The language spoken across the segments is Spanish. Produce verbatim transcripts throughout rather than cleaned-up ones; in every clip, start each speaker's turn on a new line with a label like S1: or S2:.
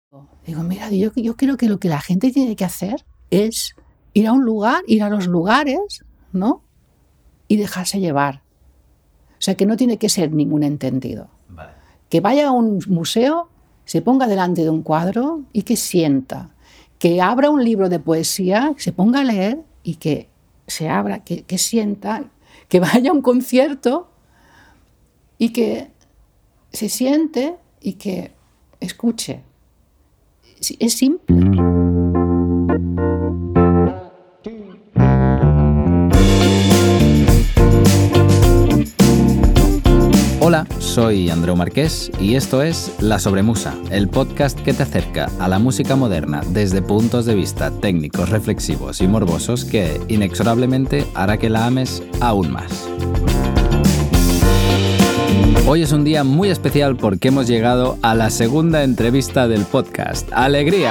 S1: Digo, mira, yo, yo creo que lo que la gente tiene que hacer es ir a un lugar, ir a los lugares, ¿no? Y dejarse llevar. O sea, que no tiene que ser ningún entendido.
S2: Vale.
S1: Que vaya a un museo, se ponga delante de un cuadro y que sienta. Que abra un libro de poesía, se ponga a leer y que se abra, que, que sienta. Que vaya a un concierto y que se siente y que escuche. Es simple.
S2: Hola, soy Andreu Marqués y esto es La Sobremusa, el podcast que te acerca a la música moderna desde puntos de vista técnicos, reflexivos y morbosos que, inexorablemente, hará que la ames aún más. Hoy es un día muy especial porque hemos llegado a la segunda entrevista del podcast. ¡Alegría!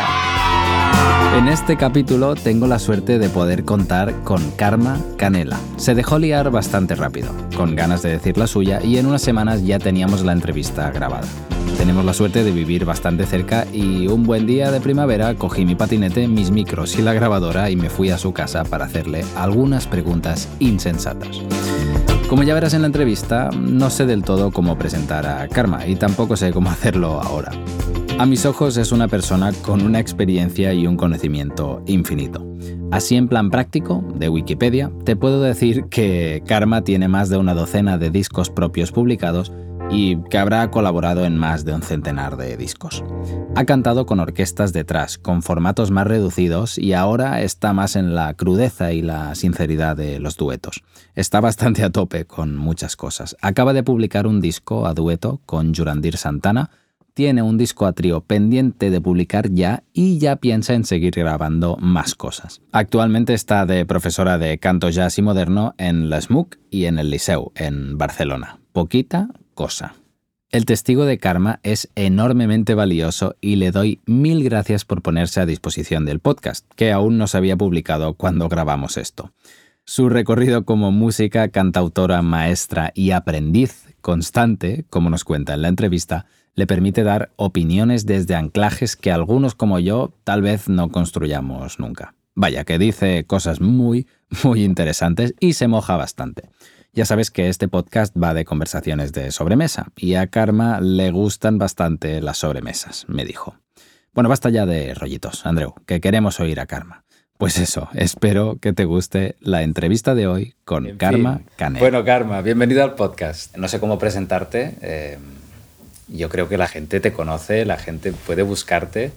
S2: En este capítulo tengo la suerte de poder contar con Karma Canela. Se dejó liar bastante rápido, con ganas de decir la suya, y en unas semanas ya teníamos la entrevista grabada. Tenemos la suerte de vivir bastante cerca y un buen día de primavera cogí mi patinete, mis micros y la grabadora y me fui a su casa para hacerle algunas preguntas insensatas. Como ya verás en la entrevista, no sé del todo cómo presentar a Karma y tampoco sé cómo hacerlo ahora. A mis ojos es una persona con una experiencia y un conocimiento infinito. Así en plan práctico, de Wikipedia, te puedo decir que Karma tiene más de una docena de discos propios publicados y que habrá colaborado en más de un centenar de discos. Ha cantado con orquestas detrás, con formatos más reducidos y ahora está más en la crudeza y la sinceridad de los duetos. Está bastante a tope con muchas cosas. Acaba de publicar un disco a dueto con Jurandir Santana, tiene un disco a trío pendiente de publicar ya y ya piensa en seguir grabando más cosas. Actualmente está de profesora de canto jazz y moderno en la S M U C y en el Liceu, en Barcelona. Poquita cosa. El testigo de Karma es enormemente valioso y le doy mil gracias por ponerse a disposición del podcast, que aún no se había publicado cuando grabamos esto. Su recorrido como música, cantautora, maestra y aprendiz constante, como nos cuenta en la entrevista, le permite dar opiniones desde anclajes que algunos como yo tal vez no construyamos nunca. Vaya, que dice cosas muy, muy interesantes y se moja bastante. Ya sabes que este podcast va de conversaciones de sobremesa y a Karma le gustan bastante las sobremesas, me dijo. Bueno, basta ya de rollitos, Andreu, que queremos oír a Karma. Pues eso, espero que te guste la entrevista de hoy con en Karma fin. Canela. Bueno, Karma, bienvenido al podcast. No sé cómo presentarte. Eh, yo creo que la gente te conoce, la gente puede buscarte,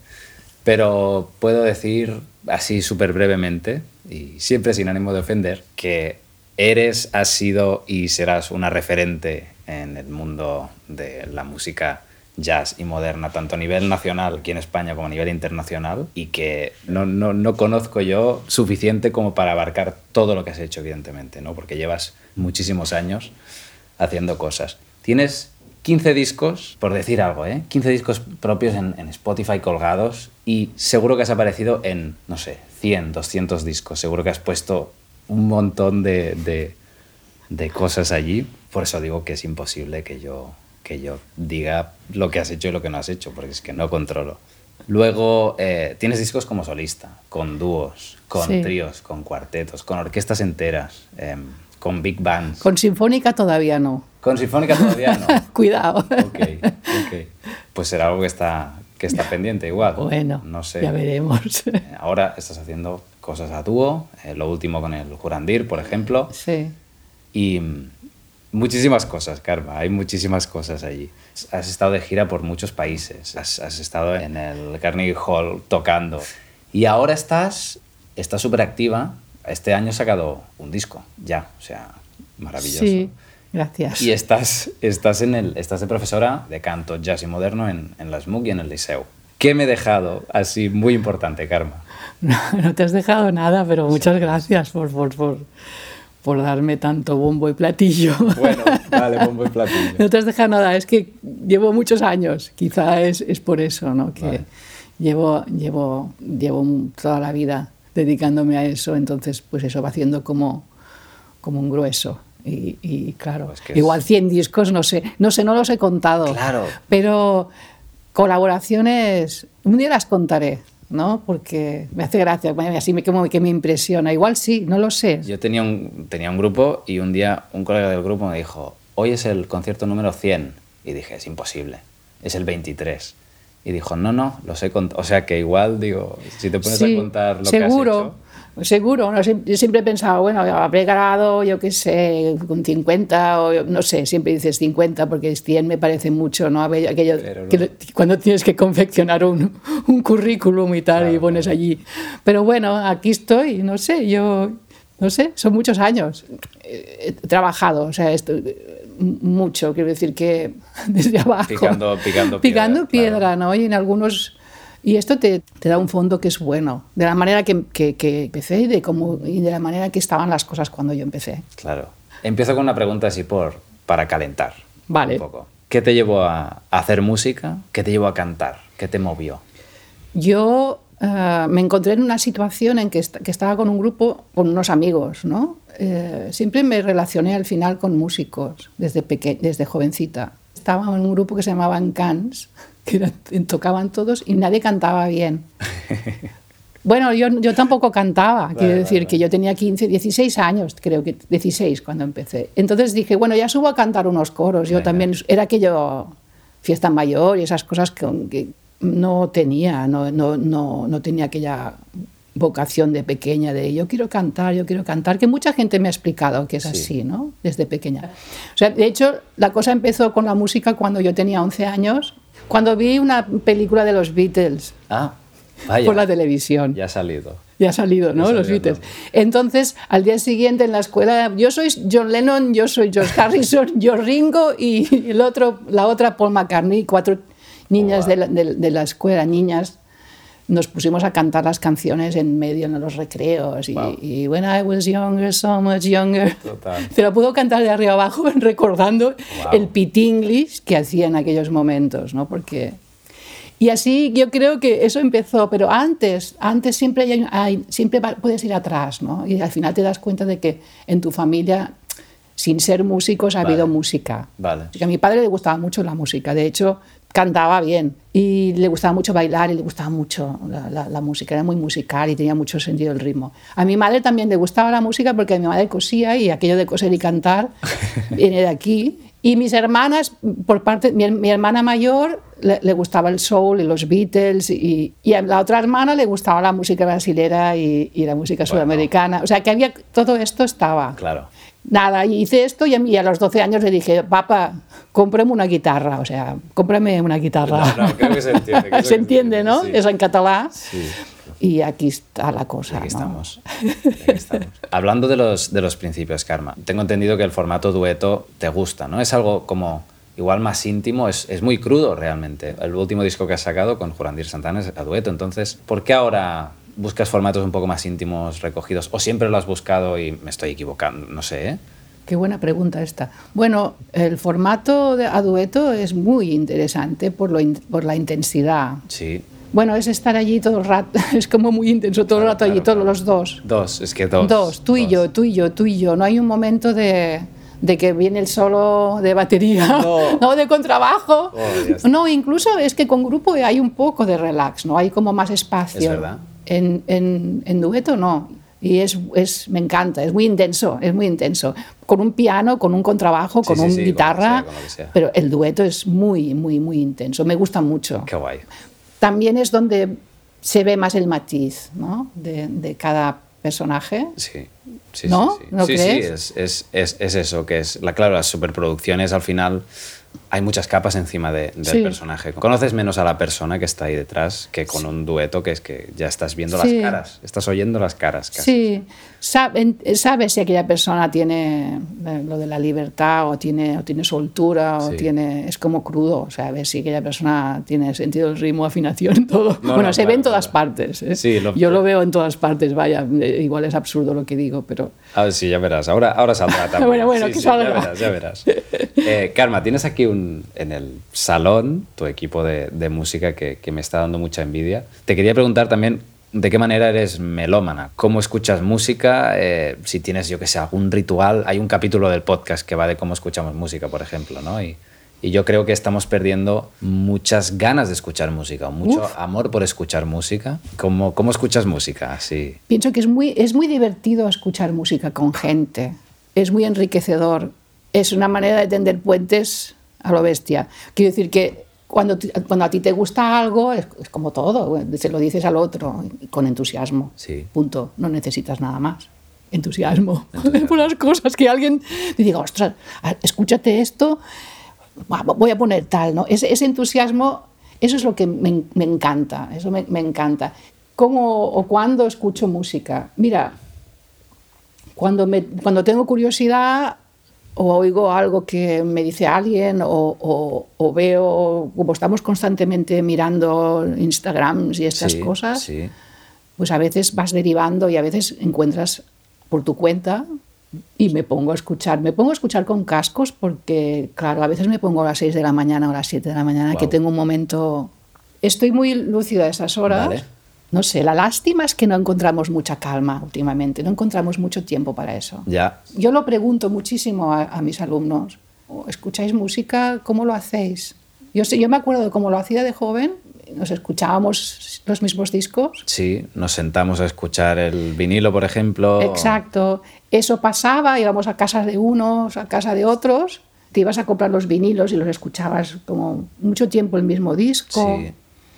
S2: pero puedo decir así súper brevemente, y siempre sin ánimo de ofender, que eres, has sido y serás una referente en el mundo de la música jazz y moderna, tanto a nivel nacional aquí en España como a nivel internacional, y que no, no, no conozco yo suficiente como para abarcar todo lo que has hecho, evidentemente, ¿no? Porque llevas muchísimos años haciendo cosas. Tienes quince discos, por decir algo, ¿eh? quince discos propios en, en Spotify colgados y seguro que has aparecido en, no sé, cien, doscientos discos. Seguro que has puesto un montón de, de, de cosas allí. Por eso digo que es imposible que yo, que yo diga lo que has hecho y lo que no has hecho, porque es que no controlo. Luego eh, tienes discos como solista, con dúos, con sí. tríos, con cuartetos, con orquestas enteras, eh, con big bands.
S1: Con sinfónica todavía no.
S2: Con sinfónica todavía no.
S1: Cuidado.
S2: Ok, ok. Pues será algo que está, que está pendiente igual.
S1: Bueno,
S2: no sé.
S1: Ya veremos.
S2: Ahora estás haciendo cosas a dúo, eh, lo último con el Jurandir, por ejemplo.
S1: Sí.
S2: Y muchísimas cosas, Karma, hay muchísimas cosas allí. Has estado de gira por muchos países, has, has estado en el Carnegie Hall tocando y ahora estás estás súper activa. Este año has sacado un disco, ya, o sea, maravilloso.
S1: Sí, gracias.
S2: Y estás, estás, en el, estás de profesora de canto jazz y moderno en, en la S M U C y en el Liceu. ¿Qué me he dejado así muy importante, Karma?
S1: No, no te has dejado nada, pero muchas sí. gracias por, por, por, por darme tanto bombo y platillo.
S2: Bueno, vale, bombo y platillo.
S1: No te has dejado nada, es que llevo muchos años, quizá es, es por eso, ¿no? Que vale. llevo, llevo, llevo toda la vida dedicándome a eso, entonces pues eso va haciendo como, como un grueso. Y, y claro, pues igual es... cien discos, no sé, no sé, no los he contado.
S2: Claro.
S1: Pero colaboraciones, un día las contaré, ¿no? Porque me hace gracia, así me, como que me impresiona. Igual sí, no lo sé.
S2: Yo tenía un, tenía un grupo y un día un colega del grupo me dijo, hoy es el concierto número cien. Y dije, es imposible, es el veintitrés. Y dijo, no, no, los he contado. O sea que igual, digo, si te pones
S1: sí,
S2: a contar lo
S1: seguro,
S2: que has hecho...
S1: Seguro, no, yo siempre he pensado, bueno, habré grabado, yo qué sé, con cincuenta, o no sé, siempre dices cincuenta porque cien me parece mucho, ¿no? Aquello, no. que, cuando tienes que confeccionar un, un currículum y tal, claro, y pones claro. allí. Pero bueno, aquí estoy, no sé, yo, no sé, son muchos años. He trabajado, o sea, esto, mucho, quiero decir que desde abajo.
S2: Picando, picando piedra.
S1: Picando piedra, claro. ¿no? Y en algunos... Y esto te, te da un fondo que es bueno, de la manera que, que, que empecé y de, cómo, y de la manera que estaban las cosas cuando yo empecé.
S2: Claro. Empiezo con una pregunta así por, para calentar.
S1: Vale.
S2: Un poco. ¿Qué te llevó a hacer música? ¿Qué te llevó a cantar? ¿Qué te movió?
S1: Yo uh, me encontré en una situación en que, est que estaba con un grupo, con unos amigos, ¿no? Eh, siempre me relacioné al final con músicos, desde, peque desde jovencita. Estaba en un grupo que se llamaba Cans, que eran, tocaban todos y nadie cantaba bien. Bueno, yo, yo tampoco cantaba, vale, quiero decir vale, que vale. Yo tenía quince, dieciséis años, creo que dieciséis cuando empecé. Entonces dije, bueno, ya subo a cantar unos coros. Yo Venga. También, era aquello, fiesta mayor y esas cosas que, que no tenía, no, no, no, no tenía aquella vocación de pequeña de yo quiero cantar, yo quiero cantar, que mucha gente me ha explicado que es sí. así, ¿no? Desde pequeña. O sea, de hecho, la cosa empezó con la música cuando yo tenía once años, cuando vi una película de los Beatles.
S2: Ah, vaya.
S1: Por la televisión.
S2: Ya ha salido.
S1: Ya ha salido, ¿no? Los Beatles. Entonces, al día siguiente en la escuela, yo soy John Lennon, yo soy George Harrison, yo Ringo y el otro, la otra Paul McCartney, cuatro niñas oh, wow. de, la, de, de la escuela, niñas. Nos pusimos a cantar las canciones en medio, en los recreos. Y, wow. y When I was younger, so much younger. Total. Te lo puedo cantar de arriba abajo recordando wow. el Pete English que hacía en aquellos momentos, ¿no? Porque... Y así yo creo que eso empezó, pero antes, antes siempre, hay, hay, siempre puedes ir atrás, ¿no? Y al final te das cuenta de que en tu familia, sin ser músicos, ha vale. habido música.
S2: Vale.
S1: A mi padre le gustaba mucho la música, de hecho... cantaba bien y le gustaba mucho bailar y le gustaba mucho la, la, la música, era muy musical y tenía mucho sentido el ritmo. A mi madre también le gustaba la música porque mi madre cosía y aquello de coser y cantar viene de aquí. Y mis hermanas, por parte, mi, mi hermana mayor le, le gustaba el soul y los Beatles y, y a la otra hermana le gustaba la música brasilera y, y la música bueno. sudamericana. O sea que había, todo esto estaba.
S2: Claro.
S1: Nada, hice esto y a, mí, a los doce años le dije, papá, cómprame una guitarra, o sea, cómprame una guitarra.
S2: No, no, creo que se entiende. Creo
S1: se entiende,
S2: que
S1: ¿no?
S2: Sí.
S1: Es en catalán.
S2: Sí.
S1: Y aquí está la cosa,
S2: aquí,
S1: ¿no?
S2: estamos. aquí estamos. Hablando de los, de los principios, Karma, tengo entendido que el formato dueto te gusta, ¿no? Es algo como igual más íntimo, es, es muy crudo realmente. El último disco que has sacado con Jurandir Santana es a dueto, entonces, ¿por qué ahora buscas formatos un poco más íntimos, recogidos? ¿O siempre lo has buscado y me estoy equivocando? No sé, ¿eh?
S1: Qué buena pregunta esta. Bueno, el formato de, a dueto es muy interesante por, lo, por la intensidad.
S2: Sí.
S1: Bueno, es estar allí todo el rato, es como muy intenso todo
S2: claro,
S1: el rato allí,
S2: claro,
S1: todos
S2: claro.
S1: los dos.
S2: Dos, es que dos.
S1: Dos, tú
S2: dos.
S1: y yo, tú y yo, tú y yo. No hay un momento de, de que viene el solo de batería, no, no de contrabajo.
S2: Oh,
S1: no, incluso es que con grupo hay un poco de relax, ¿no? Hay como más espacio.
S2: Es verdad.
S1: En, en, en dueto no. Y es, es, me encanta, es muy intenso, es muy intenso. Con un piano, con un contrabajo, con
S2: sí, sí,
S1: una
S2: sí,
S1: guitarra,
S2: con lo que sea, con lo que sea.
S1: Pero el dueto es muy, muy, muy intenso. Me gusta mucho.
S2: Qué guay.
S1: También es donde se ve más el matiz, ¿no? de, de cada personaje.
S2: Sí, sí,
S1: ¿no?
S2: sí. Sí,
S1: ¿No
S2: sí,
S1: crees?
S2: sí es, es, es, es eso, que es, la, claro, las superproducciones al final hay muchas capas encima de, del
S1: sí.
S2: personaje. Conoces menos a la persona que está ahí detrás que con sí. un dueto que es que ya estás viendo
S1: sí.
S2: las caras, estás oyendo las caras casi.
S1: Sí, Sabe, sabes si aquella persona tiene lo de la libertad o tiene, o tiene soltura o
S2: sí.
S1: tiene, es como crudo, o sea, a ver si aquella persona tiene sentido del ritmo, afinación, todo. No, bueno, no, se claro, ve en todas claro. partes. ¿eh? Sí, lo, Yo lo veo en todas partes, vaya, igual es absurdo lo que digo, pero...
S2: A ver, sí, ya verás, ahora, ahora saldrá también.
S1: bueno, bueno,
S2: sí,
S1: que
S2: sí,
S1: salga.
S2: Ya verás, ya verás. Eh, Karma, tienes aquí un, en el salón tu equipo de, de música que, que me está dando mucha envidia. Te quería preguntar también ¿de qué manera eres melómana? ¿Cómo escuchas música? Eh, si tienes, yo que sé, algún ritual. Hay un capítulo del podcast que va de cómo escuchamos música, por ejemplo, ¿no? Y, Y yo creo que estamos perdiendo muchas ganas de escuchar música, mucho
S1: Uf.
S2: amor por escuchar música. ¿Cómo, cómo escuchas música? Sí.
S1: Pienso que es muy, es muy divertido escuchar música con gente. Es muy enriquecedor. Es una manera de tender puentes a lo bestia. Quiero decir que cuando, cuando a ti te gusta algo, es, es como todo. Se lo dices al otro con entusiasmo.
S2: Sí.
S1: Punto. No necesitas nada más. Entusiasmo. Entusiasmo. Por las cosas que alguien te diga, ostras, escúchate esto, voy a poner tal, ¿no? Ese, ese entusiasmo, eso es lo que me, me encanta, eso me, me encanta. ¿Cómo o cuándo escucho música? Mira, cuando, me, cuando tengo curiosidad o oigo algo que me dice alguien o, o, o veo, como estamos constantemente mirando Instagrams y estas
S2: Sí,
S1: cosas,
S2: sí.
S1: pues a veces vas derivando y a veces encuentras por tu cuenta y me pongo a escuchar. Me pongo a escuchar con cascos porque, claro, a veces me pongo a las seis de la mañana o a las siete de la mañana,
S2: Wow.
S1: que tengo un momento... Estoy muy lúcida a esas horas.
S2: Vale.
S1: No sé, la lástima es que no encontramos mucha calma últimamente, no encontramos mucho tiempo para eso.
S2: Ya.
S1: Yo lo pregunto muchísimo a, a mis alumnos. ¿Escucháis música? ¿Cómo lo hacéis? Yo, sé, yo me acuerdo de cómo lo hacía de joven. Nos escuchábamos los mismos discos.
S2: Sí, nos sentamos a escuchar el vinilo, por ejemplo.
S1: Exacto. Eso pasaba, íbamos a casa de unos, a casa de otros, te ibas a comprar los vinilos y los escuchabas como mucho tiempo el mismo disco.
S2: Sí.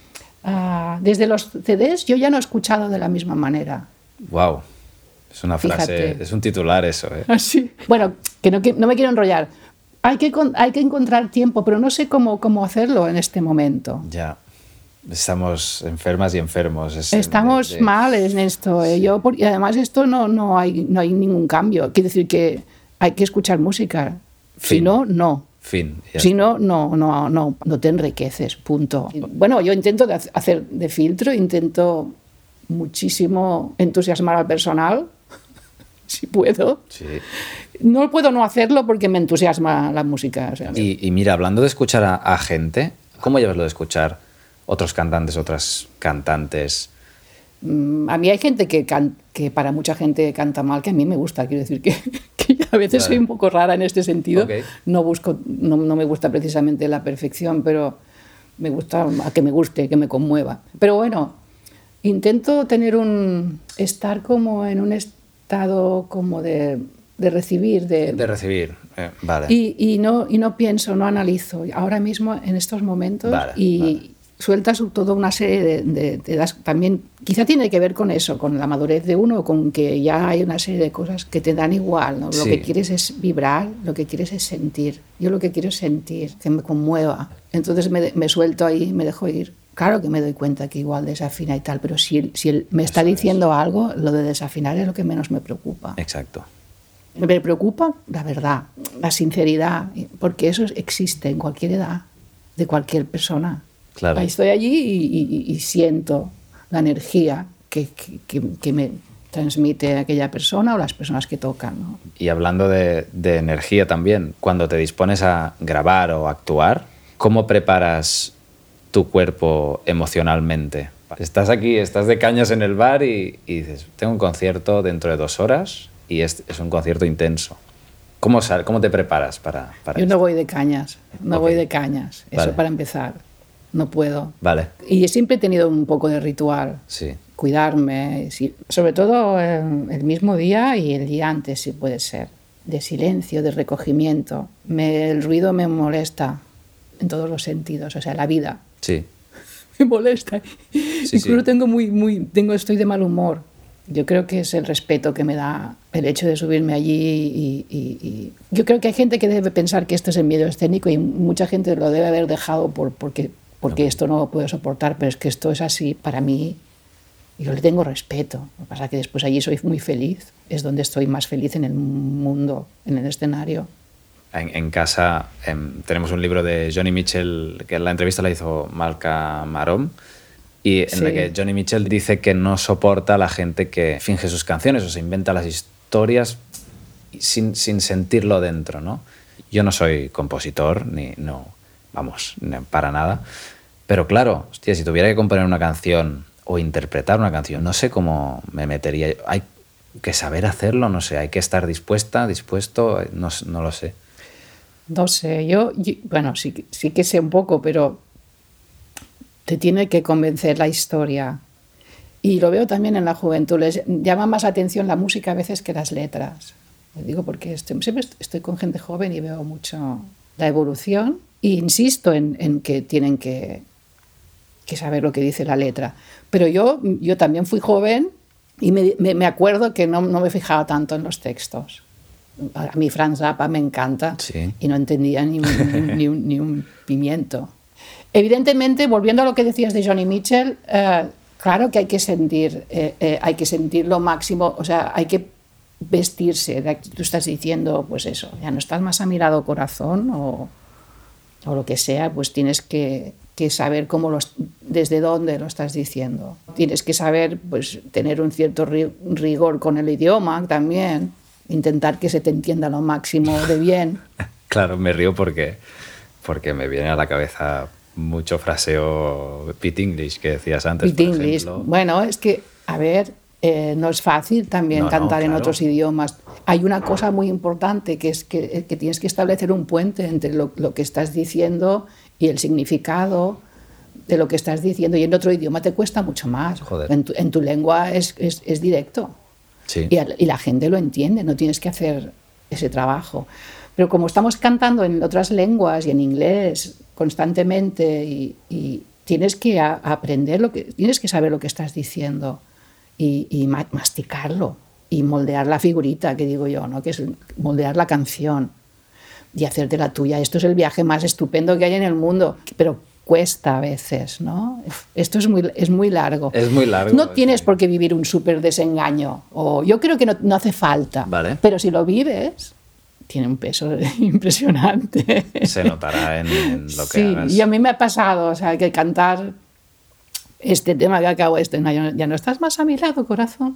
S1: Uh, desde los C Ds yo ya no he escuchado de la misma manera.
S2: Wow. Es una frase,
S1: Fíjate.
S2: es un titular eso, ¿eh?
S1: Así. Bueno, que no, que no me quiero enrollar. Hay que, hay que encontrar tiempo, pero no sé cómo, cómo hacerlo en este momento.
S2: Ya. Estamos enfermas y enfermos. Es
S1: Estamos
S2: de, de...
S1: mal en esto. ¿eh?
S2: Sí.
S1: Yo, y además esto no, no, hay, no hay ningún cambio. Quiere decir que hay que escuchar música.
S2: Fin.
S1: Si no, no.
S2: Fin. Ya
S1: Si
S2: está.
S1: no, no, no, no, no te enriqueces, punto. Bueno, yo intento de hacer de filtro, intento muchísimo entusiasmar al personal, si puedo.
S2: Sí.
S1: No puedo no hacerlo porque me entusiasma la música. O sea,
S2: Y, y mira, hablando de escuchar a, a gente, ¿cómo llevas lo de escuchar otros cantantes, otras cantantes?
S1: a mí hay gente que, can, que para mucha gente canta mal, que a mí me gusta. Quiero decir que, que a veces
S2: Vale.
S1: soy un poco rara en este sentido.
S2: Okay.
S1: No, busco, no, no me gusta precisamente la perfección, pero me gusta a que me guste, que me conmueva. Pero bueno, intento tener un... estar como en un estado como de, de recibir. De,
S2: De recibir, eh, vale.
S1: y, y, no, y no pienso, no analizo. Ahora mismo, en estos momentos,
S2: Vale,
S1: y
S2: vale.
S1: sueltas toda una serie de, de, de das, también quizá tiene que ver con eso, con la madurez de uno, con que ya hay una serie de cosas que te dan igual, ¿no?
S2: Sí.
S1: Lo que quieres es vibrar, lo que quieres es sentir. Yo lo que quiero es sentir, que me conmueva. Entonces me, me suelto ahí, me dejo ir. Claro que me doy cuenta que igual desafina y tal, pero si él, si él me está
S2: Eso
S1: diciendo es. algo, lo de desafinar es lo que menos me preocupa.
S2: Exacto.
S1: Me preocupa la verdad, la sinceridad, porque eso existe en cualquier edad, de cualquier persona.
S2: Claro.
S1: Ahí estoy allí y, y, y siento la energía que, que, que me transmite aquella persona o las personas que tocan, ¿no?
S2: Y hablando de, de energía también, cuando te dispones a grabar o actuar, ¿cómo preparas tu cuerpo emocionalmente? Estás aquí, estás de cañas en el bar y, y dices, tengo un concierto dentro de dos horas y es, es un concierto intenso. ¿Cómo, sal, cómo te preparas para, para
S1: Yo
S2: esto?
S1: no voy de cañas, no
S2: Ok.
S1: voy de cañas, eso
S2: Vale.
S1: para empezar, no puedo.
S2: Vale,
S1: Y siempre he tenido un poco de ritual.
S2: sí.
S1: Cuidarme, sí, sobre todo eh, el mismo día y el día antes, si puede ser, de silencio, de recogimiento. Me, el ruido me molesta en todos los sentidos, o sea, la vida
S2: Sí,
S1: me molesta.
S2: Sí,
S1: Incluso
S2: sí.
S1: tengo muy, muy, tengo, estoy de mal humor. Yo creo que es el respeto que me da el hecho de subirme allí y, y, y yo creo que hay gente que debe pensar que esto es el miedo escénico y mucha gente lo debe haber dejado por, porque, porque
S2: Ok.
S1: esto no lo puedo soportar, pero es que esto es así para mí. Yo le tengo respeto. Lo que pasa es que después allí soy muy feliz. Es donde estoy más feliz en el mundo, en el escenario.
S2: En, en casa em, tenemos un libro de Johnny Mitchell, que la entrevista la hizo Malca Marom, y en
S1: Sí.
S2: la que Johnny Mitchell dice que no soporta a la gente que finge sus canciones o se inventa las historias sin, sin sentirlo dentro, ¿no? Yo no soy compositor, ni no, vamos, ni para nada. Pero claro, hostia, si tuviera que componer una canción o interpretar una canción, no sé cómo me metería. Hay que saber hacerlo, no sé, hay que estar dispuesta, dispuesto, no, no lo sé.
S1: No sé, yo, yo bueno, sí, sí que sé un poco, pero te tiene que convencer la historia. Y lo veo también en la juventud. Les llama más atención la música a veces que las letras. Lo digo porque estoy, siempre estoy con gente joven y veo mucho la evolución. E insisto en, en que tienen que, que saber lo que dice la letra. Pero yo, yo también fui joven y me, me, me acuerdo que no, no me fijaba tanto en los textos. A mí Franz Zappa me encanta, sí, y no entendía ni un, ni, un, ni un pimiento. Evidentemente, volviendo a lo que decías de Joni Mitchell, eh, claro que hay que sentir, eh, eh, hay que sentir lo máximo, o sea, hay que vestirse. Tú estás diciendo, pues eso, ya no estás más a mi lado corazón o, o lo que sea, pues tienes que, que saber cómo los, desde dónde lo estás diciendo. Tienes que saber, pues, tener un cierto rigor con el idioma también. Intentar que se te entienda lo máximo de bien.
S2: Claro, me río porque, porque me viene a la cabeza mucho fraseo Pit English que decías antes,
S1: Pit
S2: por
S1: English.
S2: ejemplo.
S1: Bueno, es que, a ver, eh, no es fácil también no, cantar no, claro. en otros idiomas. Hay una cosa muy importante que es que, que tienes que establecer un puente entre lo, lo que estás diciendo y el significado de lo que estás diciendo. Y en otro idioma te cuesta mucho más.
S2: Joder.
S1: En tu, en tu lengua es, es, es directo.
S2: Sí.
S1: Y, y la gente lo entiende, no tienes que hacer ese trabajo. Pero como estamos cantando en otras lenguas y en inglés constantemente y, y tienes que a, aprender, lo que, tienes que saber lo que estás diciendo y, y masticarlo y moldear la figurita, que digo yo, ¿no? Que es moldear la canción y hacerte la tuya. Esto es el viaje más estupendo que hay en el mundo, pero cuesta a veces, ¿no? Esto es muy, es muy largo.
S2: Es muy largo.
S1: No tienes sí. por qué vivir un súper desengaño. O yo creo que no, no hace falta.
S2: Vale.
S1: Pero si lo vives, tiene un peso impresionante.
S2: Se notará en, en lo que
S1: sí,
S2: hagas.
S1: Y a mí me ha pasado, o sea, que cantar este tema que acabo, este, no, ya no estás más a mi lado, corazón.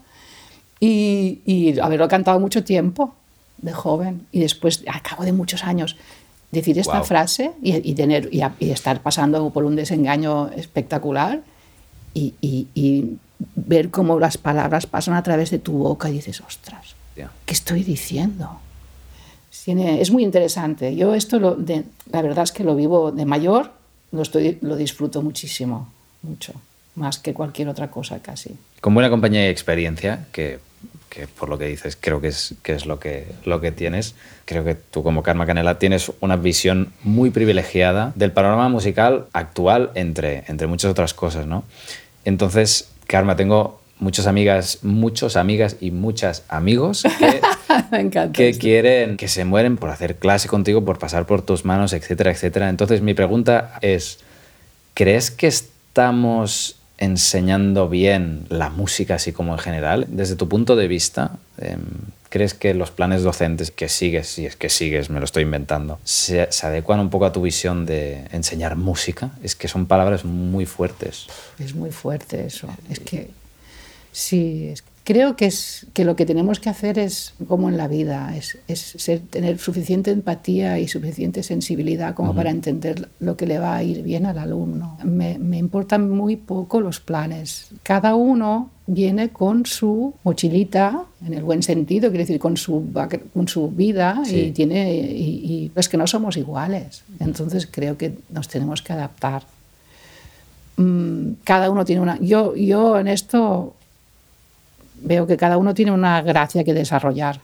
S1: Y, y haberlo cantado mucho tiempo, de joven. Y después, a cabo de muchos años, decir esta wow. frase y, y, tener, y, y estar pasando por un desengaño espectacular y, y, y ver cómo las palabras pasan a través de tu boca y dices, ostras, yeah. ¿qué estoy diciendo? Es muy interesante. Yo esto, lo, de, la verdad es que lo vivo de mayor, lo, estoy, lo disfruto muchísimo, mucho, más que cualquier otra cosa casi.
S2: Con buena compañía y experiencia, que... que por lo que dices creo que es, que es lo, que, lo que tienes. Creo que tú como Karma Canela tienes una visión muy privilegiada del panorama musical actual entre, entre muchas otras cosas, ¿no? Entonces, Karma, tengo muchas amigas, muchos amigas y muchas amigos que,
S1: Me encanta
S2: que
S1: esto.
S2: quieren, que se mueren por hacer clase contigo, por pasar por tus manos, etcétera, etcétera. Entonces, mi pregunta es, ¿crees que estamos enseñando bien la música así como en general? Desde tu punto de vista, eh, ¿crees que los planes docentes que sigues, si es que sigues, me lo estoy inventando, se, se adecuan un poco a tu visión de enseñar música? Es que son palabras muy fuertes.
S1: Es muy fuerte eso. Es que sí, es, creo que, es, que lo que tenemos que hacer es como en la vida, es, es ser, tener suficiente empatía y suficiente sensibilidad como uh-huh. para entender lo que le va a ir bien al alumno. Me, me importan muy poco los planes. Cada uno viene con su mochilita, en el buen sentido, quiere decir con su, con su vida sí. y tiene y, y es que no somos iguales. Entonces creo que nos tenemos que adaptar. Mm, cada uno tiene una... Yo, yo en esto... veo que cada uno tiene una gracia que desarrollar,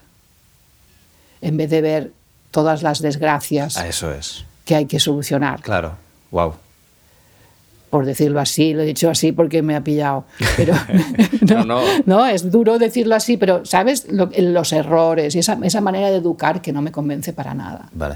S1: en vez de ver todas las desgracias
S2: ah, eso es.
S1: que hay que solucionar.
S2: Claro, wow.
S1: Por decirlo así, lo he dicho así porque me ha pillado. Pero, no, no. no, es duro decirlo así, pero ¿sabes? Lo, los errores y esa, esa manera de educar que no me convence para nada.
S2: Vale.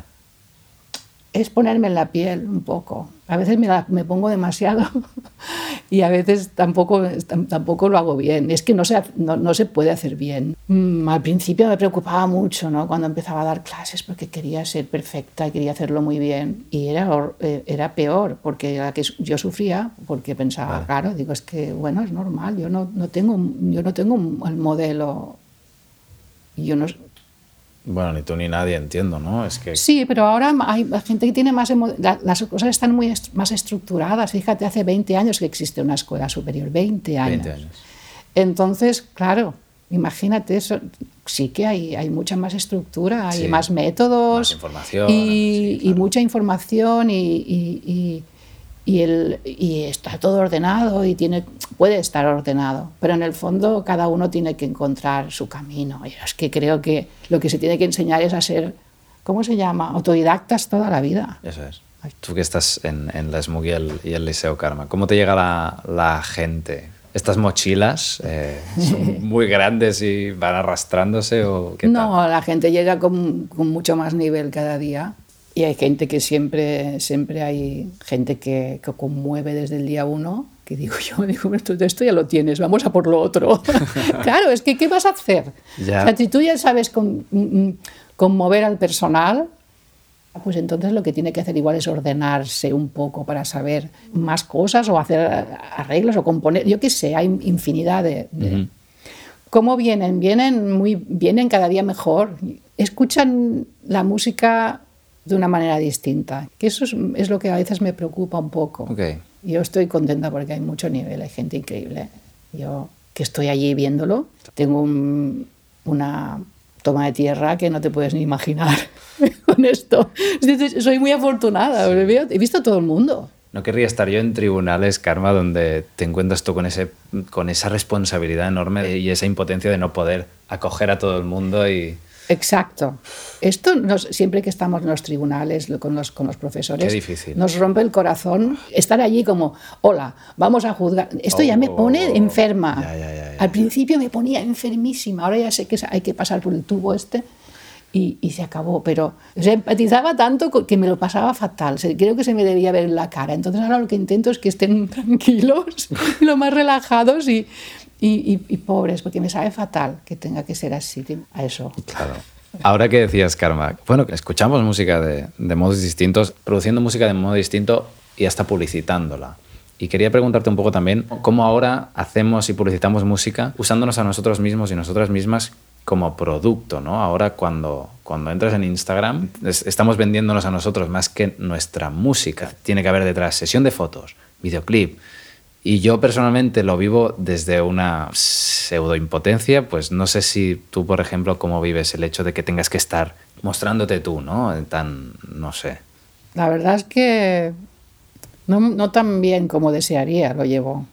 S1: Es ponerme en la piel un poco. A veces me, la, me pongo demasiado y a veces tampoco, tampoco lo hago bien. Es que no se, no, no se puede hacer bien. Mm, al principio me preocupaba mucho, ¿no? Cuando empezaba a dar clases porque quería ser perfecta y quería hacerlo muy bien. Y era, era peor porque la que yo sufría, porque pensaba, vale. claro, digo, es que bueno, es normal. Yo no, no tengo, yo no tengo el modelo. Yo no...
S2: Bueno, ni tú ni nadie, entiendo, ¿no? Es que...
S1: Sí, pero ahora hay gente que tiene más... Emo... Las cosas están muy est- más estructuradas. Fíjate, hace veinte años que existe una escuela superior. veinte años.
S2: veinte años.
S1: Entonces, claro, Imagínate eso. Sí que hay, hay mucha más estructura, hay
S2: Sí,
S1: más métodos.
S2: más información.
S1: Y,
S2: Sí, claro.
S1: y mucha información y, y, y, y, el, y está todo ordenado y tiene, puede estar ordenado. Pero en el fondo cada uno tiene que encontrar su camino. Y es que creo que lo que se tiene que enseñar es a ser, ¿cómo se llama? Autodidactas toda la vida.
S2: Eso es. Tú que estás en, en la ESMUC y el, y el Liceo Carme, ¿cómo te llega la, la gente? ¿Estas mochilas eh, son muy grandes y van arrastrándose o qué tal?
S1: No, la gente llega con, con mucho más nivel cada día y hay gente que siempre, siempre hay gente que, que conmueve desde el día uno, que digo yo, digo, esto, esto ya lo tienes, vamos a por lo otro. Claro, es que ¿qué vas a hacer?
S2: Ya.
S1: O sea, si tú ya sabes con, conmover al personal, pues entonces lo que tiene que hacer igual es ordenarse un poco para saber más cosas o hacer arreglos o componer, yo qué sé, hay infinidad de... de... Uh-huh. ¿Cómo vienen? Vienen, muy, vienen cada día mejor, escuchan la música de una manera distinta, que eso es, es lo que a veces me preocupa un poco.
S2: Okay.
S1: Yo estoy contenta porque hay mucho nivel, hay gente increíble. Yo que estoy allí viéndolo, tengo un, una... toma de tierra que no te puedes ni imaginar con esto. Soy muy afortunada, sí. He visto a todo el mundo.
S2: No querría estar yo en tribunales, Karma, donde te encuentras tú con, ese, con esa responsabilidad enorme y esa impotencia de no poder acoger a todo el mundo y...
S1: Exacto. Esto nos, siempre que estamos en los tribunales con los, con los profesores,
S2: qué difícil.
S1: Nos rompe el corazón estar allí como, hola, vamos a juzgar. Esto oh, ya me pone
S2: oh,
S1: enferma.
S2: Ya, ya, ya, ya.
S1: Al principio me ponía enfermísima, ahora ya sé que hay que pasar por el tubo este y, y se acabó. Pero o sea, empatizaba tanto que me lo pasaba fatal. Creo que se me debía ver en la cara. Entonces ahora lo que intento es que estén tranquilos, lo más relajados y... Y, y, y pobres, porque me sabe fatal que tenga que ser así, a eso.
S2: Claro. Ahora que decías, Karma, bueno, escuchamos música de, de modos distintos, produciendo música de modo distinto y hasta publicitándola. Y quería preguntarte un poco también cómo ahora hacemos y publicitamos música usándonos a nosotros mismos y nosotras mismas como producto, ¿no? Ahora cuando, cuando entras en Instagram es, estamos vendiéndonos a nosotros más que nuestra música. Tiene que haber detrás sesión de fotos, videoclip. Y yo personalmente lo vivo desde una pseudoimpotencia, pues no sé si tú, por ejemplo, cómo vives el hecho de que tengas que estar mostrándote tú, ¿no? Tan, no sé.
S1: La verdad es que no, no tan bien como desearía lo llevo.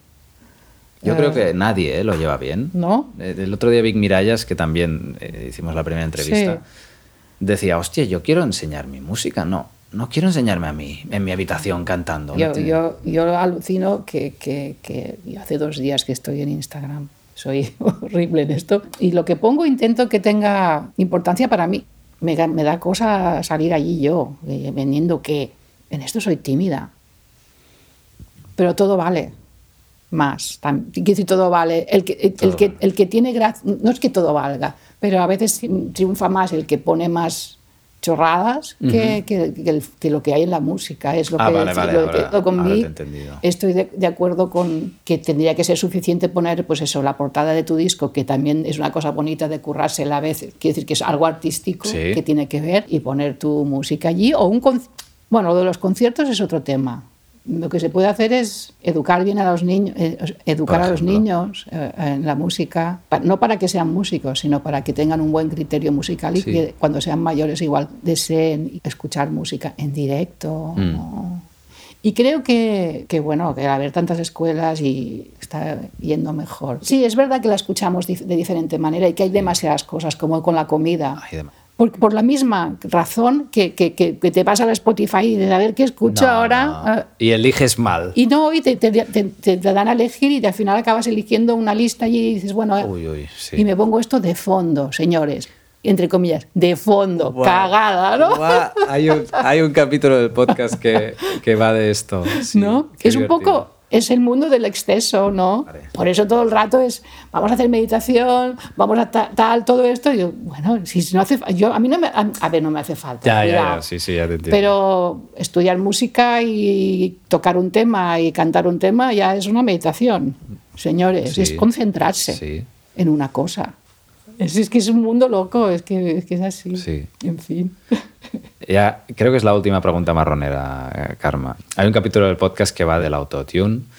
S2: Yo
S1: eh,
S2: creo que nadie ¿eh? lo lleva bien.
S1: ¿No?
S2: El otro día Vic Mirallas, que también eh, hicimos la primera entrevista, sí. decía, hostia, yo quiero enseñar mi música, no. No quiero enseñarme a mí en mi habitación cantando.
S1: Yo, yo, yo alucino que, que, que yo hace dos días que estoy en Instagram. Soy horrible en esto. Y lo que pongo intento que tenga importancia para mí. Me, me da cosa salir allí yo, eh, vendiendo que en esto soy tímida. Pero todo vale más. Quiero decir, todo vale. El que, el, el que, el que tiene gracia, no es que todo valga, pero a veces triunfa más el que pone más chorradas que, uh-huh. que, que, el, que lo que hay en la música. Es lo
S2: ah,
S1: que
S2: vale, vale,
S1: lo
S2: ahora,
S1: que, con
S2: ahora
S1: mí,
S2: te he entendido.
S1: Estoy de, de acuerdo con que tendría que ser suficiente poner pues eso, la portada de tu disco, que también es una cosa bonita de currarse a la vez, quiere decir que es algo artístico
S2: sí.
S1: que tiene que ver, y poner tu música allí. O un con... Bueno, lo de los conciertos es otro tema. Lo que se puede hacer es educar bien a los niños, eh, educar a los niños eh, en la música, no para que sean músicos, sino para que tengan un buen criterio musical y sí. que cuando sean mayores igual deseen escuchar música en directo. Mm. ¿no? Y creo que, que, bueno, que al haber tantas escuelas y está yendo mejor. Sí, es verdad que la escuchamos de diferente manera y que hay demasiadas cosas, como con la comida.
S2: Hay demasiadas.
S1: Por, por la misma razón que, que, que, que te vas a Spotify y dices, a ver qué escucho
S2: no,
S1: ahora.
S2: No. Uh, y eliges mal.
S1: Y no, y te, te, te, te dan a elegir y al final acabas eligiendo una lista allí y dices, bueno,
S2: uy, uy, sí.
S1: y me pongo esto de fondo, señores. Entre comillas, de fondo, wow. Cagada, ¿no?
S2: Wow. Hay, un, hay un capítulo del podcast que, que va de esto. Sí,
S1: ¿no? Es divertido. Un poco... Es el mundo del exceso, ¿no? Vale. Por eso todo el rato es, vamos a hacer meditación, vamos a ta, tal, todo esto. Y yo, bueno, si no hace yo a mí no me, a, a ver, no me hace falta.
S2: Ya, ya, ya, sí, sí, ya te entiendo.
S1: Pero estudiar música y tocar un tema y cantar un tema ya es una meditación, señores. Sí, es concentrarse sí. en una cosa. Es, es que es un mundo loco, es que es, que es así.
S2: Sí.
S1: En fin.
S2: Ya, creo que es la última pregunta marronera, Karma. Hay un capítulo del podcast que va del autotune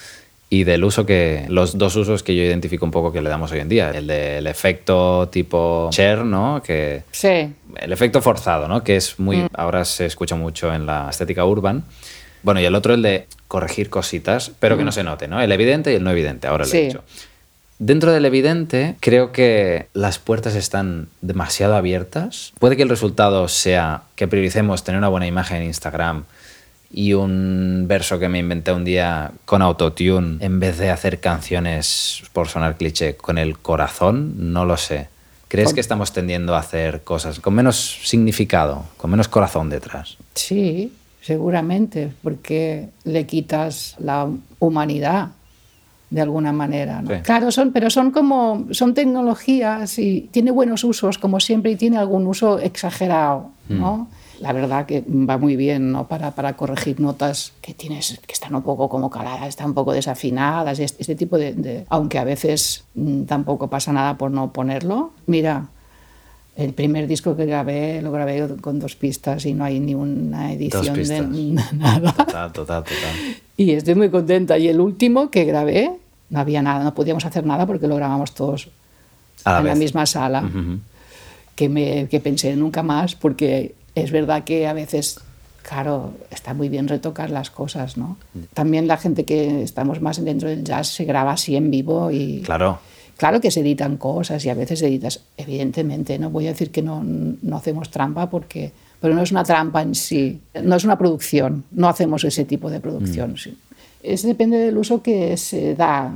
S2: y del uso que, los dos usos que yo identifico un poco que le damos hoy en día. El del efecto tipo Cher, ¿no? Que,
S1: sí.
S2: El efecto forzado, ¿no? Que es muy, mm. ahora se escucha mucho en la estética urban. Bueno, y el otro el de corregir cositas, pero mm. que no se note, ¿no? El evidente y el no evidente, ahora
S1: sí.
S2: lo he dicho. Dentro del evidente, creo que las puertas están demasiado abiertas. Puede que el resultado sea que prioricemos tener una buena imagen en Instagram y un verso que me inventé un día con autotune en vez de hacer canciones, por sonar cliché, con el corazón. No lo sé. ¿Crees con... que estamos tendiendo a hacer cosas con menos significado, con menos corazón detrás?
S1: Sí, seguramente, porque le quitas la humanidad de alguna manera, ¿no? Sí. Claro, son, pero son como son tecnologías y tiene buenos usos, como siempre, y tiene algún uso exagerado, ¿no? Mm. La verdad que va muy bien, ¿no? Para, para corregir notas que tienes que están un poco como caladas, están un poco desafinadas, este, este tipo de, de... Aunque a veces mmm, tampoco pasa nada por no ponerlo. Mira, el primer disco que grabé, lo grabé con dos pistas y no hay ni una edición de nada.
S2: Total, total, total.
S1: Y estoy muy contenta. Y el último que grabé, no había nada, no podíamos hacer nada porque lo grabamos todos
S2: a la
S1: en
S2: vez.
S1: la misma sala.
S2: Uh-huh.
S1: Que, me, que pensé nunca más, porque es verdad que a veces, claro, está muy bien retocar las cosas, ¿no? También la gente que estamos más dentro del jazz se graba así en vivo y...
S2: Claro.
S1: Claro que se editan cosas y a veces editas, evidentemente, no voy a decir que no, no hacemos trampa, porque, pero no es una trampa en sí, no es una producción, no hacemos ese tipo de producción. Mm. Sí. Es, depende del uso que se da.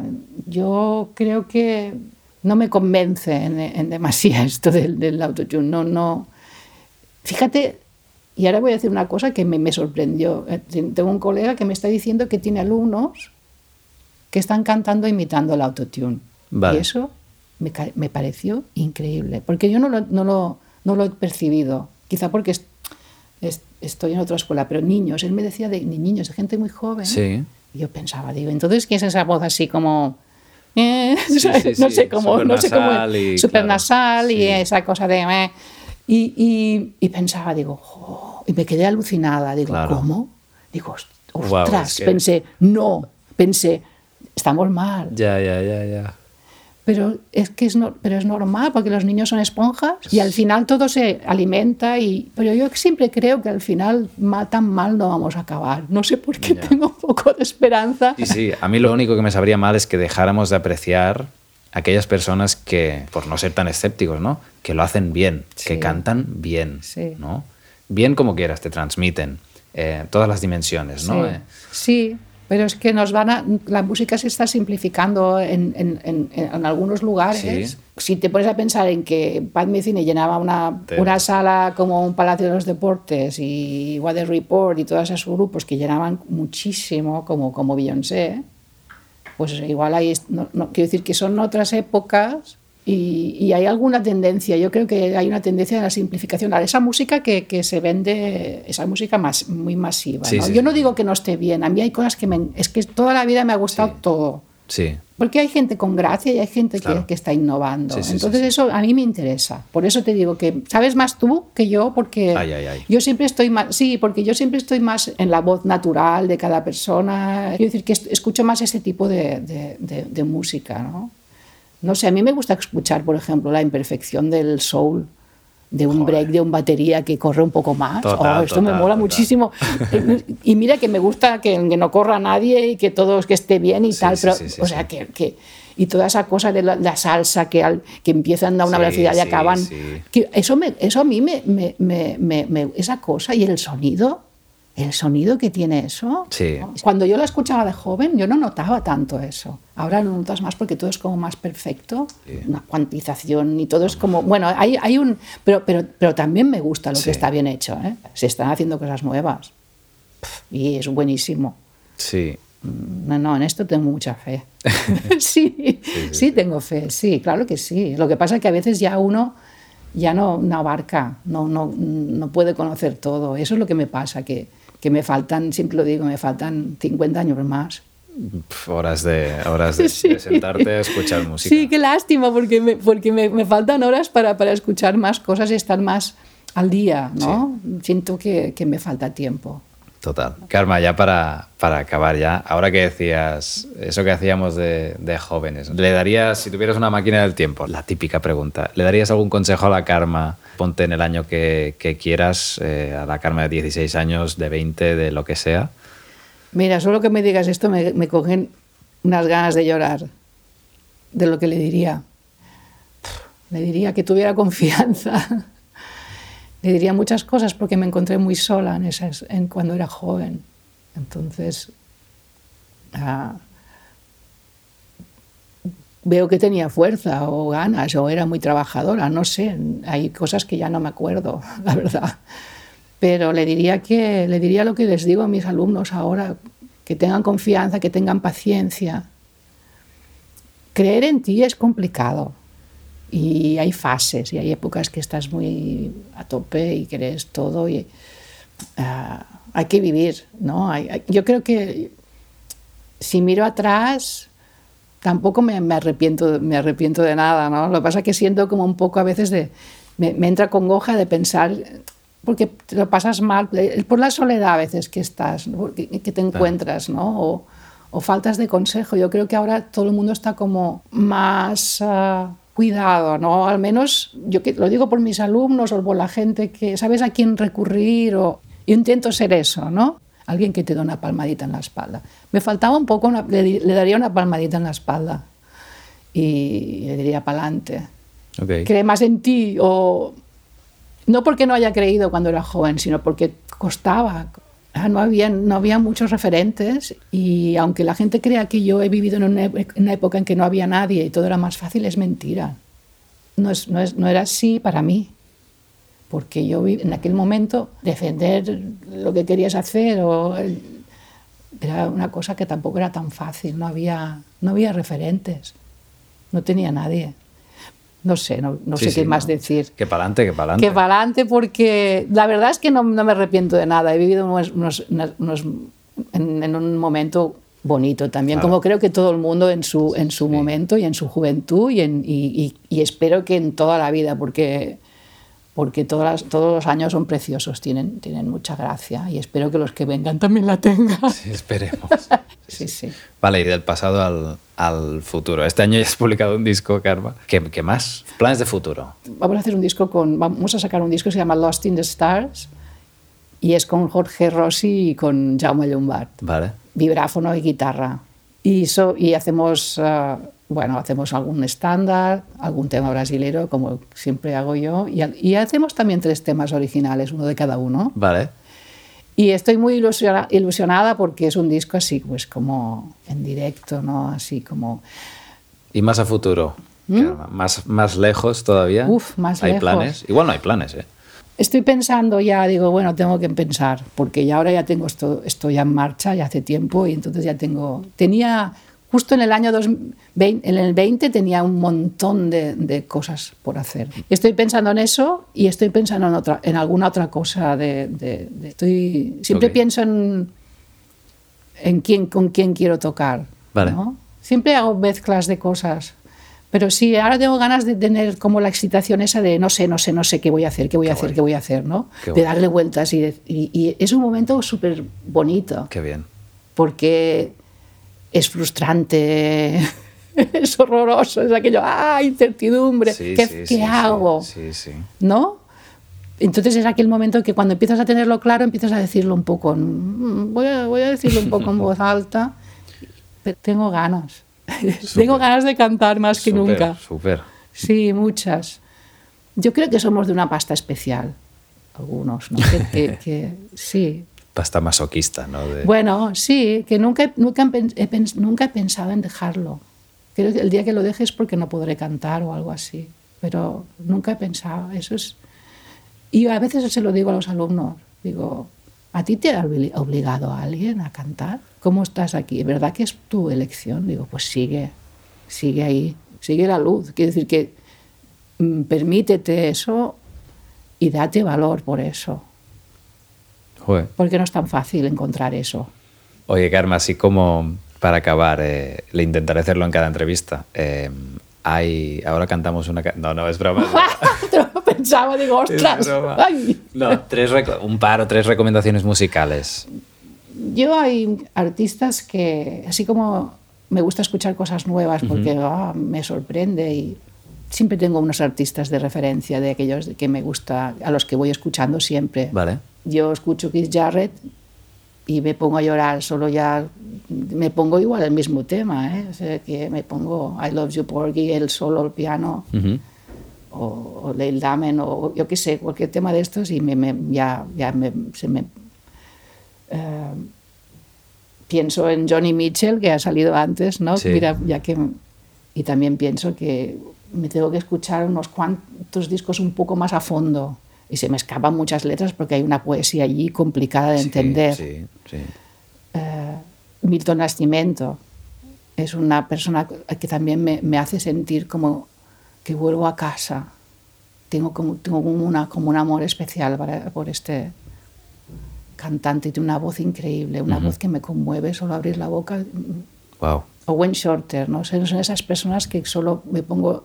S1: Yo creo que no me convence en, en demasía esto del, del autotune. No, no. Fíjate, y ahora voy a decir una cosa que me, me sorprendió. Tengo un colega que me está diciendo que tiene alumnos que están cantando imitando el autotune.
S2: Vale.
S1: Y eso me, me pareció increíble, porque yo no lo, no lo, no lo he percibido, quizá porque es, es, estoy en otra escuela, pero niños, él me decía de, de niños, de gente muy joven.
S2: Sí.
S1: Y yo pensaba, digo, entonces, ¿qué es esa voz así como... Eh,
S2: sí, sí,
S1: no
S2: sí.
S1: sé cómo, no sé cómo,
S2: y,
S1: super
S2: claro,
S1: nasal y
S2: sí.
S1: esa cosa de... Eh, y, y, y pensaba, digo, oh, y me quedé alucinada, digo,
S2: claro.
S1: ¿cómo? Digo, ostras,
S2: wow, es que...
S1: pensé, no, pensé, estamos mal.
S2: Ya, ya, ya, ya.
S1: Pero es que es, no, pero es normal, porque los niños son esponjas y al final todo se alimenta. Y, pero yo siempre creo que al final tan mal no vamos a acabar. No sé por qué, yeah. tengo un poco de esperanza.
S2: Sí, sí, a mí lo único que me sabría mal es que dejáramos de apreciar a aquellas personas que, por no ser tan escépticos, ¿no? Que lo hacen bien, sí. que cantan bien,
S1: sí.
S2: ¿no? Bien como quieras, te transmiten eh, todas las dimensiones, ¿no?
S1: Sí. sí. Pero es que nos van a, la música se está simplificando en, en, en, en algunos lugares.
S2: Sí.
S1: Si te pones a pensar en que Pat Metheny llenaba una, una sala como un Palacio de los Deportes y Weather Report y todos esos grupos que llenaban muchísimo, como, como Beyoncé, pues igual hay, no, no, quiero decir que son otras épocas y, y hay alguna tendencia, yo creo que hay una tendencia a la simplificación, a esa música que, que se vende, esa música más, muy masiva,
S2: sí,
S1: ¿no?
S2: sí,
S1: yo no
S2: sí.
S1: digo que no esté bien, a mí hay cosas que me, es que toda la vida me ha gustado
S2: sí.
S1: todo.
S2: Sí.
S1: Porque hay gente con gracia y hay gente
S2: claro.
S1: que, que está innovando.
S2: Sí, sí,
S1: Entonces
S2: sí, sí.
S1: eso a mí me interesa. Por eso te digo que sabes más tú que yo, porque
S2: ay, ay, ay.
S1: yo siempre estoy más, sí, porque yo siempre estoy más en la voz natural de cada persona. Quiero decir que escucho más ese tipo de, de, de, de música, ¿no? No sé, a mí me gusta escuchar, por ejemplo, la imperfección del soul, de un
S2: Joder.
S1: break, de un batería que corre un poco más.
S2: Total,
S1: oh, esto
S2: total,
S1: me mola
S2: total.
S1: muchísimo. Y mira que me gusta que, que no corra nadie y que todo que esté bien y
S2: sí,
S1: tal,
S2: sí,
S1: pero,
S2: sí, sí,
S1: o sea,
S2: sí.
S1: que, que... Y toda esa cosa de la, la salsa que, al, que empiezan a una
S2: sí,
S1: velocidad y
S2: sí,
S1: acaban...
S2: Sí.
S1: Que eso, me, eso a mí me, me, me, me, me... Esa cosa y el sonido... El sonido que tiene eso.
S2: Sí.
S1: Cuando yo la escuchaba de joven, yo no notaba tanto eso. Ahora lo notas más porque todo es como más perfecto,
S2: sí.
S1: una cuantización y todo es como... Bueno, hay, hay un... Pero, pero, pero también me gusta lo
S2: sí.
S1: que está bien hecho, ¿eh? Se están haciendo cosas nuevas. Y es buenísimo.
S2: Sí.
S1: No, no, en esto tengo mucha fe. sí, sí, sí, sí, sí, tengo fe, sí, claro que sí. Lo que pasa es que a veces ya uno ya no, no abarca, no, no, no puede conocer todo. Eso es lo que me pasa, que... que me faltan, siempre lo digo, me faltan cincuenta años más.
S2: Horas de, horas de, sí. de sentarte a escuchar música.
S1: Sí, qué lástima, porque me, porque me, me faltan horas para, para escuchar más cosas y estar más al día, ¿no? Sí. Siento que, que me falta tiempo.
S2: Total. Total. Karma, ya para, para acabar ya, ahora que decías eso que hacíamos de, de jóvenes, ¿le darías, si tuvieras una máquina del tiempo, la típica pregunta, ¿le darías algún consejo a la Karma? Ponte en el año que, que quieras, eh, a la Karma de dieciséis años, de veinte, de lo que sea.
S1: Mira, solo que me digas esto me, me cogen unas ganas de llorar de lo que le diría. Le diría que tuviera confianza. Le diría muchas cosas porque me encontré muy sola en esas, en cuando era joven. Entonces, uh, veo que tenía fuerza o ganas o era muy trabajadora, no sé. Hay cosas que ya no me acuerdo, la verdad. Pero le diría, que, le diría lo que les digo a mis alumnos ahora, que tengan confianza, que tengan paciencia. Creer en ti es complicado. Y hay fases y hay épocas que estás muy a tope y crees todo y uh, hay que vivir, ¿no? Hay, hay, yo creo que si miro atrás tampoco me, me, arrepiento, me arrepiento de nada, ¿no? Lo que pasa es que siento como un poco a veces de... Me, me entra congoja de pensar, porque te lo pasas mal, por la soledad a veces que estás, ¿no? que, que te encuentras, ¿no? O, o faltas de consejo. Yo creo que ahora todo el mundo está como más... Uh, cuidado, ¿no? Al menos, yo que, lo digo por mis alumnos o por la gente que sabes a quién recurrir, o yo intento ser eso, ¿no? Alguien que te da una palmadita en la espalda. Me faltaba un poco, una, le, le daría una palmadita en la espalda y le diría pa'lante.
S2: Okay.
S1: Cree más en ti, o no porque no haya creído cuando era joven, sino porque costaba. No había, no había muchos referentes y aunque la gente crea que yo he vivido en una, en una época en que no había nadie y todo era más fácil, es mentira. No, es, no, es, no era así para mí, porque yo en aquel momento defender lo que querías hacer o, era una cosa que tampoco era tan fácil, no había, no había referentes, no tenía nadie. No sé, no, no
S2: sí,
S1: sé
S2: sí,
S1: qué
S2: no.
S1: más decir.
S2: Que pa'lante, que pa'lante.
S1: Que pa'lante, porque la verdad es que no, no me arrepiento de nada. He vivido unos, unos, unos, en, en un momento bonito también, claro. Como creo que todo el mundo en su, en su sí. momento y en su juventud y, en, y, y, y espero que en toda la vida, porque, porque todas, todos los años son preciosos, tienen, tienen mucha gracia y espero que los que vengan también la tengan.
S2: Sí, esperemos.
S1: sí, sí.
S2: Vale, y del pasado al... al futuro. Este año ya has publicado un disco, Karma. ¿Qué, ¿Qué más? ¿Planes de futuro?
S1: Vamos a hacer un disco con... Vamos a sacar un disco que se llama Lost in the Stars y es con Jorge Rossi y con Jaume Llombart.
S2: Vale.
S1: Vibráfono y guitarra. Y, so, y hacemos, uh, bueno, hacemos algún estándar, algún tema brasilero, como siempre hago yo, y, y hacemos también tres temas originales, uno de cada uno.
S2: Vale.
S1: Y estoy muy ilusiona, ilusionada porque es un disco así, pues como en directo, ¿no? Así como...
S2: ¿Y más a futuro? ¿Mm? ¿Más, más lejos todavía?
S1: Uf, más
S2: ¿Hay
S1: lejos.
S2: ¿Hay planes? Igual no hay planes, ¿eh?
S1: Estoy pensando ya, digo, bueno, tengo que pensar, porque ya ahora ya tengo esto, esto ya en marcha, ya hace tiempo, y entonces ya tengo... Tenía... Justo en el año dos mil veinte, en el veinte tenía un montón de, de cosas por hacer. Estoy pensando en eso y estoy pensando en, otra, en alguna otra cosa. De, de, de, estoy, siempre okay. pienso en, en quién, con quién quiero tocar.
S2: Vale.
S1: ¿No? Siempre hago mezclas de cosas. Pero sí, ahora tengo ganas de tener como la excitación esa de no sé, no sé, no sé qué voy a hacer, qué voy a qué hacer, guay. qué voy a hacer, ¿no? Qué de darle vueltas. Y, de, y, y es un momento súper bonito.
S2: Qué bien.
S1: Porque... es frustrante, es horroroso, es aquello, ¡ah, incertidumbre!
S2: Sí,
S1: ¿Qué,
S2: sí,
S1: ¿qué
S2: sí,
S1: hago?
S2: Sí, sí.
S1: ¿No? Entonces es aquel momento que cuando empiezas a tenerlo claro, empiezas a decirlo un poco, voy a, voy a decirlo un poco en voz alta, pero tengo ganas, tengo ganas de cantar más que
S2: super,
S1: nunca.
S2: Súper.
S1: Sí, muchas. Yo creo que somos de una pasta especial, algunos, ¿no? que, que, que, sí.
S2: Pasta masoquista, ¿no? De...
S1: Bueno, sí, que nunca, nunca, he, nunca he pensado en dejarlo. Creo que el día que lo deje es porque no podré cantar o algo así, pero nunca he pensado. Eso es... Y a veces se lo digo a los alumnos, digo, ¿a ti te ha obligado a alguien a cantar? ¿Cómo estás aquí? ¿Es verdad que es tu elección? Digo, pues sigue, sigue ahí, sigue la luz. Quiere decir que mm, permítete eso y date valor por eso.
S2: Joder.
S1: Porque no es tan fácil encontrar eso.
S2: Oye, Karma, así como para acabar, eh, le intentaré hacerlo en cada entrevista. Eh, hay, ahora cantamos una... No, no, es broma. Es broma.
S1: Te lo pensaba, digo, ostras.
S2: No, tres, un par o tres recomendaciones musicales.
S1: yo hay artistas que, así como me gusta escuchar cosas nuevas porque uh-huh. oh, me sorprende, y siempre tengo unos artistas de referencia de aquellos que me gusta, a los que voy escuchando siempre.
S2: Vale.
S1: Yo escucho Keith Jarrett y me pongo a llorar, solo ya me pongo igual el mismo tema, ¿eh? O sea, que me pongo I Love You Porgy, el solo, el piano, uh-huh. o, o Neil Diamond, o yo qué sé, cualquier tema de estos, y me, me, ya, ya me, se me... Uh, pienso en Johnny Mitchell, que ha salido antes, ¿no?
S2: Sí.
S1: Mira, ya que, y también pienso que me tengo que escuchar unos cuantos discos un poco más a fondo, y se me escapan muchas letras porque hay una poesía allí complicada de
S2: sí,
S1: entender.
S2: Sí, sí.
S1: Uh, Milton Nascimento es una persona que también me, me hace sentir como que vuelvo a casa. Tengo como, tengo como, una, como un amor especial para, por este cantante. Tiene una voz increíble, una uh-huh. voz que me conmueve solo abrir la boca.
S2: Wow.
S1: O Wayne Shorter, ¿no? Son esas personas que solo me pongo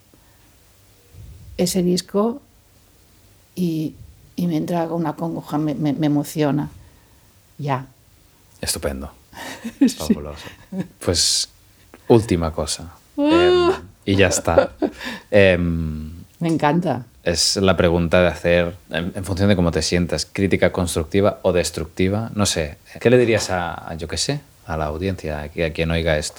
S1: ese disco y, y me entra una congoja, me, me, me emociona. Ya.
S2: Estupendo.
S1: Sí.
S2: Fabuloso. Pues última cosa. eh, y ya está. Eh,
S1: me encanta.
S2: Es la pregunta de hacer, en, en función de cómo te sientas, crítica constructiva o destructiva. No sé, ¿qué le dirías a, a yo qué sé, a la audiencia, a, a quien oiga esto?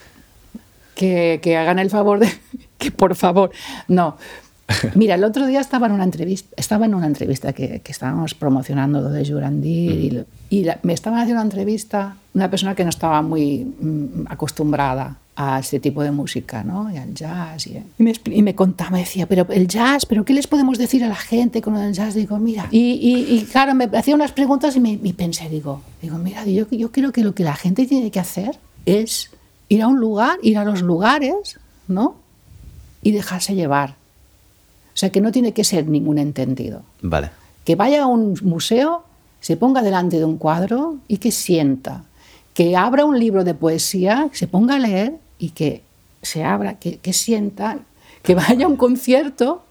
S1: Que, que hagan el favor de... que por favor, no. Mira, el otro día estaba en una entrevista, estaba en una entrevista que, que estábamos promocionando lo de Jurandir, mm. y, y la, me estaban haciendo una entrevista una persona que no estaba muy mm, acostumbrada a este tipo de música, ¿no? Y al jazz. Y, y, me, y me contaba, me decía, pero el jazz, ¿pero qué les podemos decir a la gente con el jazz? Digo, mira. Y, y, y claro, me hacía unas preguntas y, me, y pensé, digo, digo, mira, yo, yo creo que lo que la gente tiene que hacer es ir a un lugar, ir a los lugares, ¿no? Y dejarse llevar. O sea, que no tiene que ser ningún entendido.
S2: Vale.
S1: Que vaya a un museo, se ponga delante de un cuadro y que sienta. Que abra un libro de poesía, se ponga a leer y que se abra, que, que sienta, que vaya a un concierto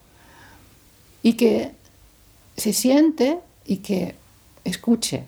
S1: y que se siente y que escuche.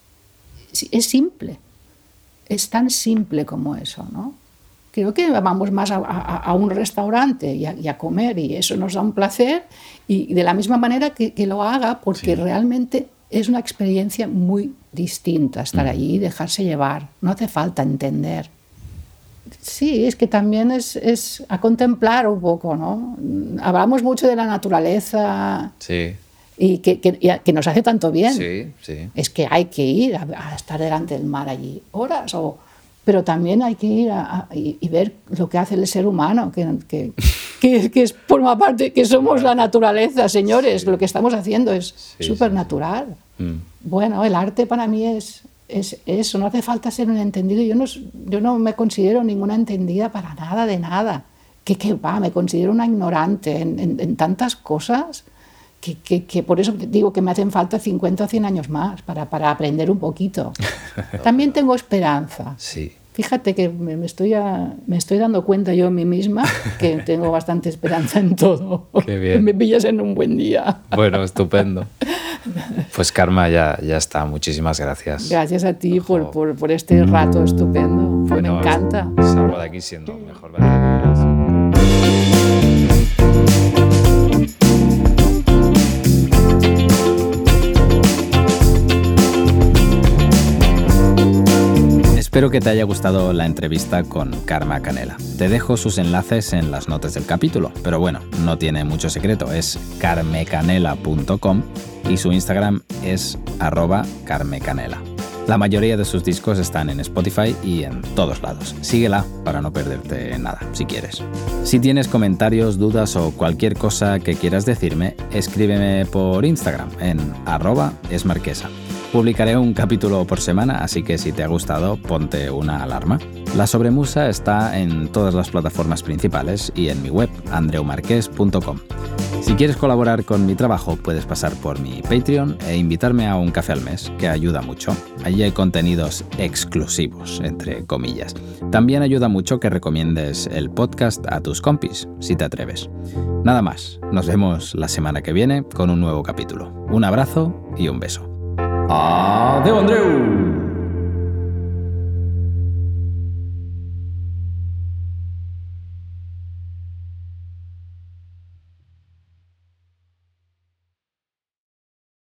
S1: Es simple, es tan simple como eso, ¿no? Creo que vamos más a, a, a un restaurante y a, y a comer, y eso nos da un placer, y de la misma manera que, que lo haga, porque sí. realmente es una experiencia muy distinta estar mm. allí y dejarse llevar. No hace falta entender. Sí, es que también es, es a contemplar un poco, ¿no? Hablamos mucho de la naturaleza.
S2: Sí.
S1: Y que, que, que nos hace tanto bien.
S2: Sí, sí.
S1: Es que hay que ir a, a estar delante del mar allí horas, o, pero también hay que ir a, a, y, y ver lo que hace el ser humano, que, que, que, que es, forma parte, que somos la naturaleza, señores. Sí. Lo que estamos haciendo es sí, súper natural. Sí, sí. Mm. Bueno, el arte para mí es, es eso, no hace falta ser un entendido. Yo no, yo no me considero ninguna entendida para nada de nada. Que, que va, me considero una ignorante en, en, en tantas cosas. Que, que, que por eso digo que me hacen falta cincuenta o cien años más para, para aprender un poquito. También tengo esperanza.
S2: Sí.
S1: Fíjate que me, me, estoy a, me estoy dando cuenta yo a mí misma que tengo bastante esperanza en todo.
S2: Qué bien.
S1: Me pillas en un buen día.
S2: Bueno, estupendo. Pues Karma, ya, ya está. Muchísimas gracias.
S1: Gracias a ti por, por, por este rato estupendo. Bueno, me encanta.
S2: Salgo de aquí siendo mejor verdad. Espero que te haya gustado la entrevista con Karma Canela. Te dejo sus enlaces en las notas del capítulo, pero bueno, no tiene mucho secreto, es carmecanela punto com y su Instagram es arroba carmecanela. La mayoría de sus discos están en Spotify y en todos lados. Síguela para no perderte nada, si quieres. Si tienes comentarios, dudas o cualquier cosa que quieras decirme, escríbeme por Instagram en arroba esmarquesa. Publicaré un capítulo por semana, así que si te ha gustado, ponte una alarma. La Sobremusa está en todas las plataformas principales y en mi web, andreu marqués punto com. Si quieres colaborar con mi trabajo, puedes pasar por mi Patreon e invitarme a un café al mes, que ayuda mucho. Allí hay contenidos exclusivos, entre comillas. También ayuda mucho que recomiendes el podcast a tus compis, si te atreves. Nada más, nos vemos la semana que viene con un nuevo capítulo. Un abrazo y un beso. Adeu, Andreu!